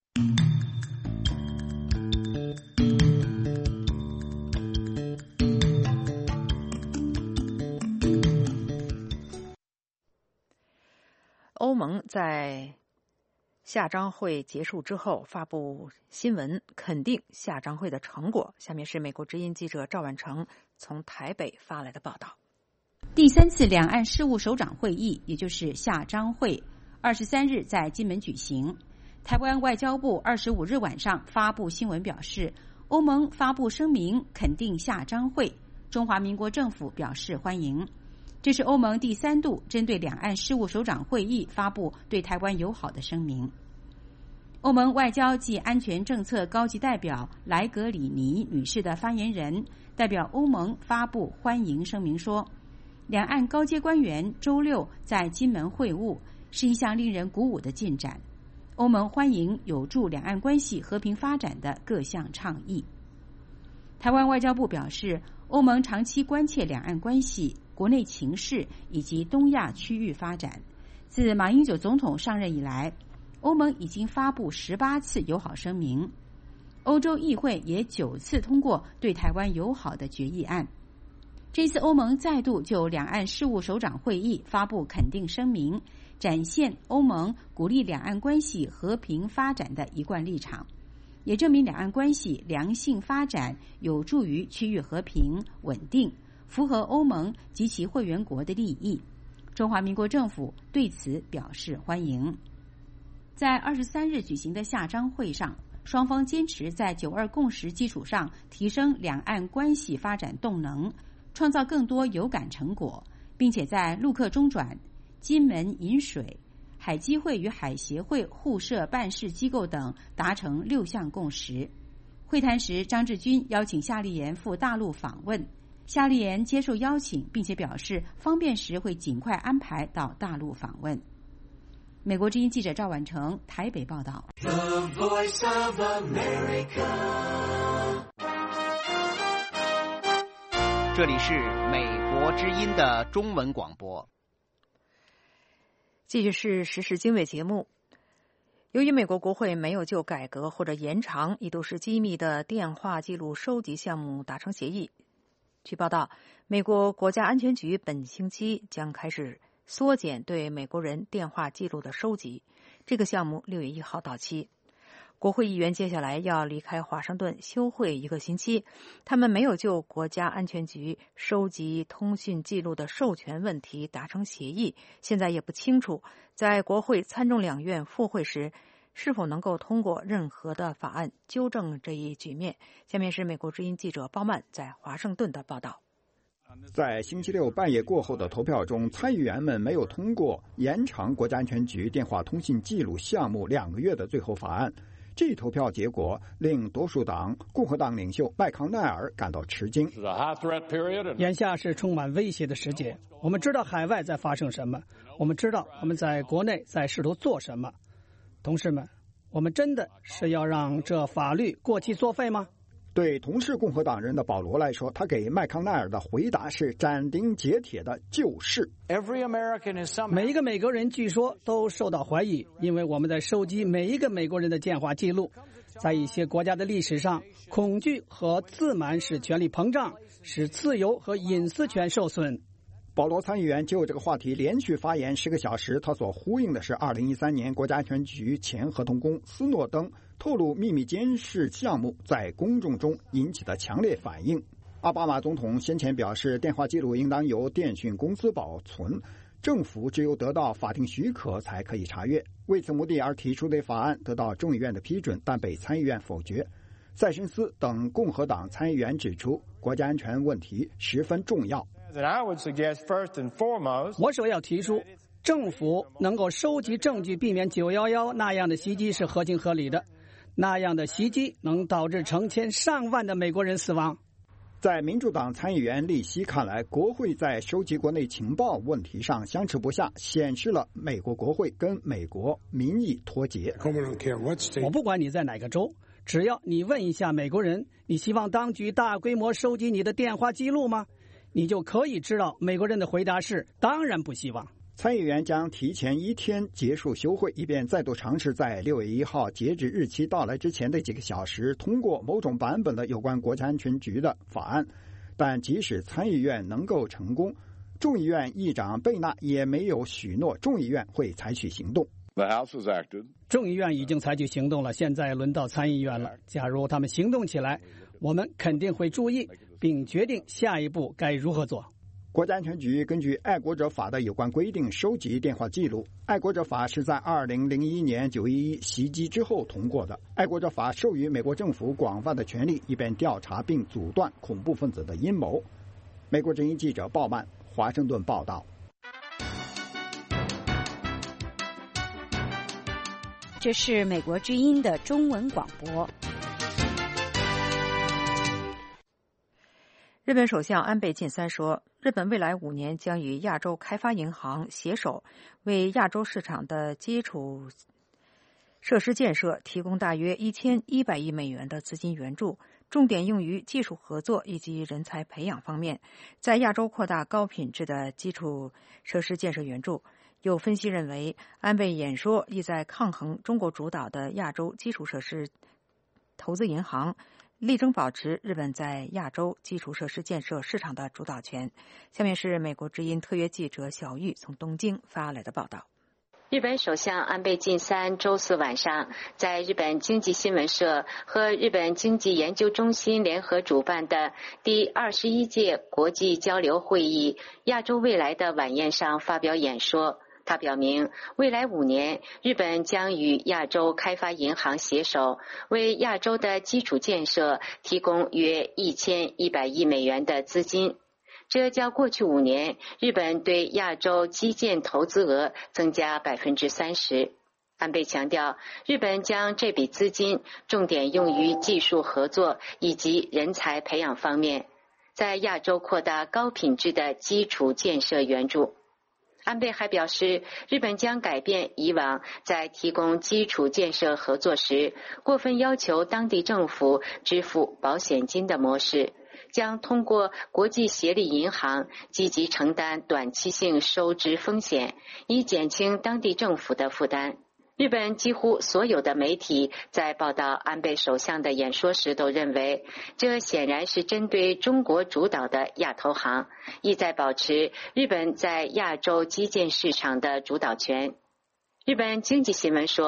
Speaker 3: 欧盟在厦张会结束之后发布新闻，肯定厦张会的成果。下面是美国之音记者赵婉成从台北发来的报道。
Speaker 24: 第三次两岸事务首长会议，也就是厦张会，23日在金门举行。台湾外交部25日晚上发布新闻表示，欧盟发布声明肯定厦张会，中华民国政府表示欢迎。这是欧盟第3度针对两岸事务首长会议发布对台湾友好的声明。欧盟外交及安全政策高级代表莱格里尼女士的发言人代表欧盟发布欢迎声明说，两岸高阶官员周六在金门会晤，是一项令人鼓舞的进展。欧盟欢迎有助两岸关系和平发展的各项倡议。台湾外交部表示，欧盟长期关切两岸关系、国内情势以及东亚区域发展。自马英九总统上任以来，欧盟已经发布18次友好声明，欧洲议会也9次通过对台湾友好的决议案。这次欧盟再度就两岸事务首长会议发布肯定声明，展现欧盟鼓励两岸关系和平发展的一贯立场，也证明两岸关系良性发展有助于区域和平稳定，符合欧盟及其会员国的利益。中华民国政府对此表示欢迎。在23日举行的厦张会上，双方坚持在9·2共识基础上提升两岸关系发展动能，创造更多有感成果，并且在陆客中转、金门引水、海基会与海协会互设办事机构等达成6项共识。会谈时，张志军邀请夏立言赴大陆访问，夏立言接受邀请，并且表示方便时会尽快安排到大陆访问。美国之音记者赵婉成台北报道。
Speaker 7: The Voice of America。
Speaker 8: 这里是美国之音的中文广播。
Speaker 3: 继续是时事经纬节目。由于美国国会没有就改革或者延长一度是机密的电话记录收集项目达成协议，据报道，美国国家安全局本星期将开始缩减对美国人电话记录的收集。这个项目6月1号到期。 国会议员接下来要离开华盛顿休会1个星期，他们没有就国家安全局收集通讯记录的授权问题达成协议，现在也不清楚在国会参众两院复会时是否能够通过任何的法案纠正这一局面。下面是美国之音记者鲍曼在华盛顿的报道。
Speaker 22: 在星期六半夜过后的投票中，参议员们没有通过延长国家安全局电话通信记录项目2个月的最后法案。这一投票结果令多数党共和党领袖麦康奈尔感到吃惊。
Speaker 6: 眼下是充满威胁的时节，我们知道海外在发生什么，我们知道我们在国内在试图做什么。同事们，我们真的是要让这法律过期作废吗？
Speaker 22: 对同是共和党人的保罗来说，他给麦康奈尔的回答是斩钉截铁的就是。
Speaker 6: 每一个美国人据说都受到怀疑，因为我们在收集每一个美国人的电话记录。在一些国家的历史上，恐惧和自满使权力膨胀，使自由和隐私权受损。
Speaker 22: 保罗参议员就这个话题连续发言10个小时，他所呼应的是2013年国家安全局前合同工斯诺登透露秘密监视项目在公众中引起的强烈反应。奥巴马总统先前表示，电话记录应当由电讯公司保存，政府只有得到法定许可才可以查阅。为此目的而提出的法案得到众议院的批准，但被参议院否决。塞申斯等共和党参议员指出，国家安全问题十分重要。
Speaker 6: 我首要提出，政府能够收集证据避免911那样的袭击是合情合理的，那样的袭击能导致成千上万的美国人死亡。
Speaker 22: 在民主党参议员利希看来，国会在收集国内情报问题上相持不下，显示了美国国会跟美国民意脱节。
Speaker 6: 我不管你在哪个州，只要你问一下美国人，你希望当局大规模收集你的电话记录吗？你就可以知道美国人的回答是当然不希望。
Speaker 22: 参议员将提前1天结束休会，以便再度尝试在6月1号截止日期到来之前的几个小时通过某种版本的有关国家安全局的法案。但即使参议院能够成功，众议院议长贝纳也没有许诺众议院会采取行动。
Speaker 6: 众议院已经采取行动了，现在轮到参议院了。假如他们行动起来，我们肯定会注意并决定下一步该如何做。
Speaker 22: 国家安全局根据爱国者法的有关规定收集电话记录。爱国者法是在2001年911袭击之后通过的。爱国者法授予美国政府广泛的权力，以便调查并阻断恐怖分子的阴谋。美国之音记者鲍曼，华盛顿报道。
Speaker 2: 这是美国之音的中文广播。
Speaker 3: 日本首相安倍晋三说，日本未来5年将与亚洲开发银行携手，为亚洲市场的基础设施建设提供大约1100亿美元的资金援助，重点用于技术合作以及人才培养方面，在亚洲扩大高品质的基础设施建设援助。有分析认为，安倍演说意在抗衡中国主导的亚洲基础设施投资银行，力争保持日本在亚洲基础设施建设市场的主导权。下面是美国之音特约记者小玉从东京发来的报道。
Speaker 9: 日本首相安倍晋三周4晚上在日本经济新闻社和日本经济研究中心联合主办的第21届国际交流会议亚洲未来的晚宴上发表演说。他表明，未来5年，日本将与亚洲开发银行携手，为亚洲的基础建设提供约1100亿美元的资金。这较过去5年日本对亚洲基建投资额增加30%。安倍强调，日本将这笔资金重点用于技术合作以及人才培养方面，在亚洲扩大高品质的基础建设援助。安倍还表示，日本将改变以往在提供基础建设合作时过分要求当地政府支付保险金的模式，将通过国际协力银行积极承担短期性收支风险，以减轻当地政府的负担。日本几乎所有的媒体在报道安倍首相的演说时都认为，这显然是针对中国主导的亚投行，意在保持日本在亚洲基建市场的主导权。日本经济新闻说，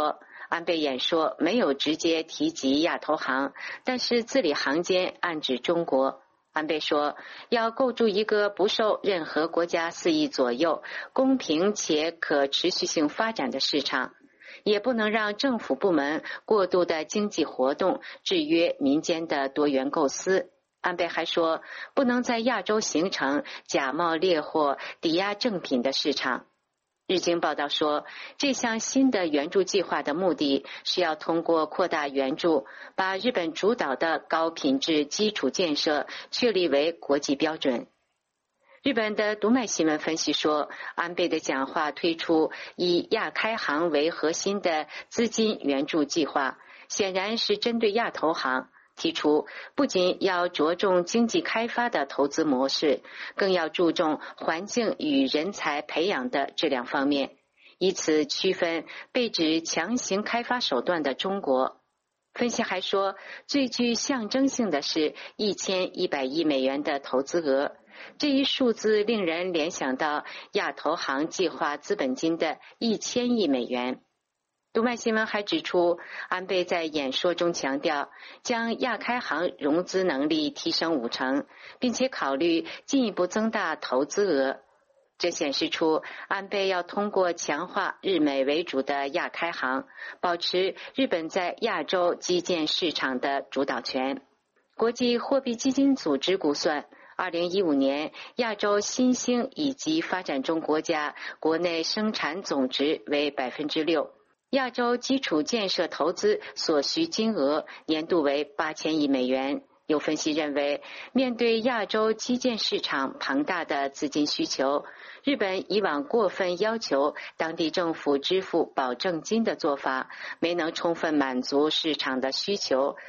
Speaker 9: 安倍演说没有直接提及亚投行，但是字里行间暗指中国。安倍说，要构筑一个不受任何国家肆意左右、公平且可持续性发展的市场，也不能让政府部门过度的经济活动制约民间的多元构思。安倍还说，不能在亚洲形成假冒劣货、抵押正品的市场。日经报道说，这项新的援助计划的目的是要通过扩大援助，把日本主导的高品质基础建设确立为国际标准。日本的读卖新闻分析说，安倍的讲话推出以亚开行为核心的资金援助计划，显然是针对亚投行，提出不仅要着重经济开发的投资模式，更要注重环境与人才培养的这两方面，以此区分被指强行开发手段的中国。分析还说，最具象征性的是1100亿美元的投资额，这一数字令人联想到亚投行计划资本金的1000亿美元。读卖新闻还指出，安倍在演说中强调，将亚开行融资能力提升5成，并且考虑进一步增大投资额。这显示出安倍要通过强化日美为主的亚开行，保持日本在亚洲基建市场的主导权。国际货币基金组织估算，2015年亚洲新兴以及发展中国家国内生产总值为 6%， 亚洲基础建设投资所需金额年度为8000亿美元。有分析认为，面对亚洲基建市场庞大的资金需求，日本以往过分要求当地政府支付保证金的做法，没能充分满足市场的需求。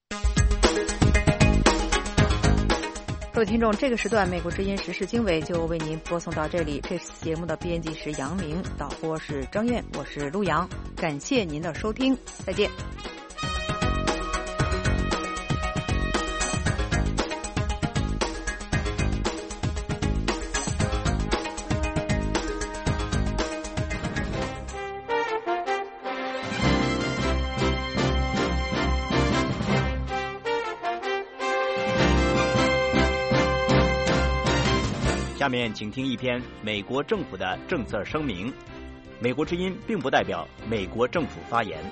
Speaker 3: 各位听众，这个时段美国之音时事经纬就为您播送到这里。这次节目的编辑是杨明，导播是张燕，我是陆阳，感谢您的收听，再见。
Speaker 10: 下面请听一篇美国政府的政策声明。美国之音并不代表美国政府发言。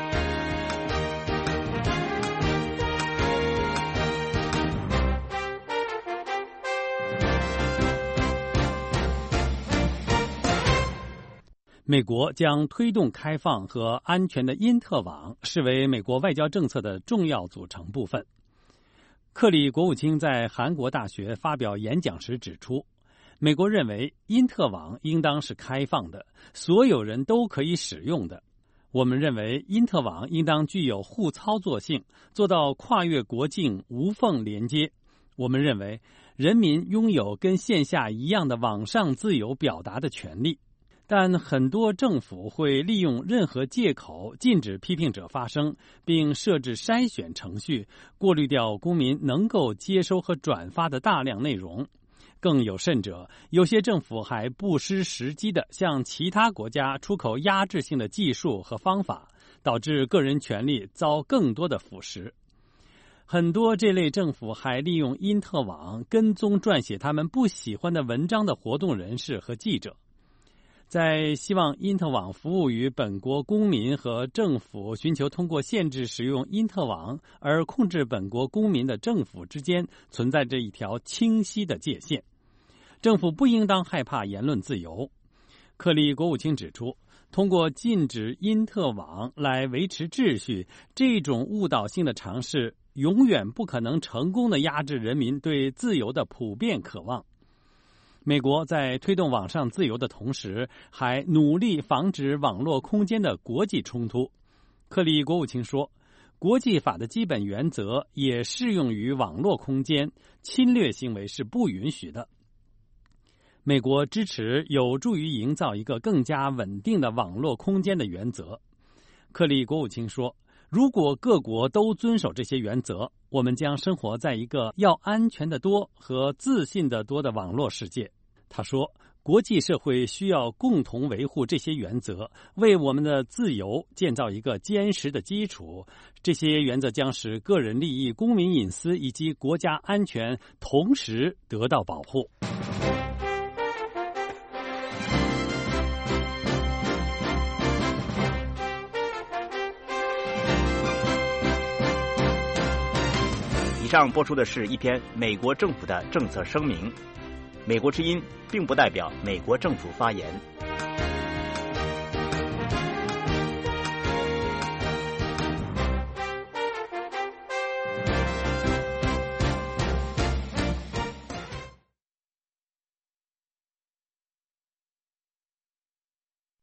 Speaker 4: 美国将推动开放和安全的因特网视为美国外交政策的重要组成部分。克里国务卿在韩国大学发表演讲时指出，美国认为因特网应当是开放的，所有人都可以使用的。我们认为因特网应当具有互操作性，做到跨越国境无缝连接。我们认为人民拥有跟线下一样的网上自由表达的权利。但很多政府会利用任何借口禁止批评者发声，并设置筛选程序，过滤掉公民能够接收和转发的大量内容。更有甚者，有些政府还不失时机地向其他国家出口压制性的技术和方法，导致个人权利遭更多的腐蚀。很多这类政府还利用因特网跟踪撰写他们不喜欢的文章的活动人士和记者。在希望因特网服务于本国公民和政府寻求通过限制使用因特网而控制本国公民的政府之间存在着一条清晰的界限。政府不应当害怕言论自由。克里国务卿指出，通过禁止因特网来维持秩序，这种误导性的尝试永远不可能成功地压制人民对自由的普遍渴望。美国在推动网上自由的同时，还努力防止网络空间的国际冲突。克里国务卿说，国际法的基本原则也适用于网络空间，侵略行为是不允许的。美国支持有助于营造一个更加稳定的网络空间的原则。克里国务卿说，如果各国都遵守这些原则，我们将生活在一个要安全得多和自信得多的网络世界。他说， 国际社会需要共同维护这些原则，为我们的自由建造一个坚实的基础。这些原则将使个人利益、公民隐私以及国家安全同时得到保护。
Speaker 10: 以上播出的是一篇美国政府的政策声明。美国之音并不代表美国政府发言。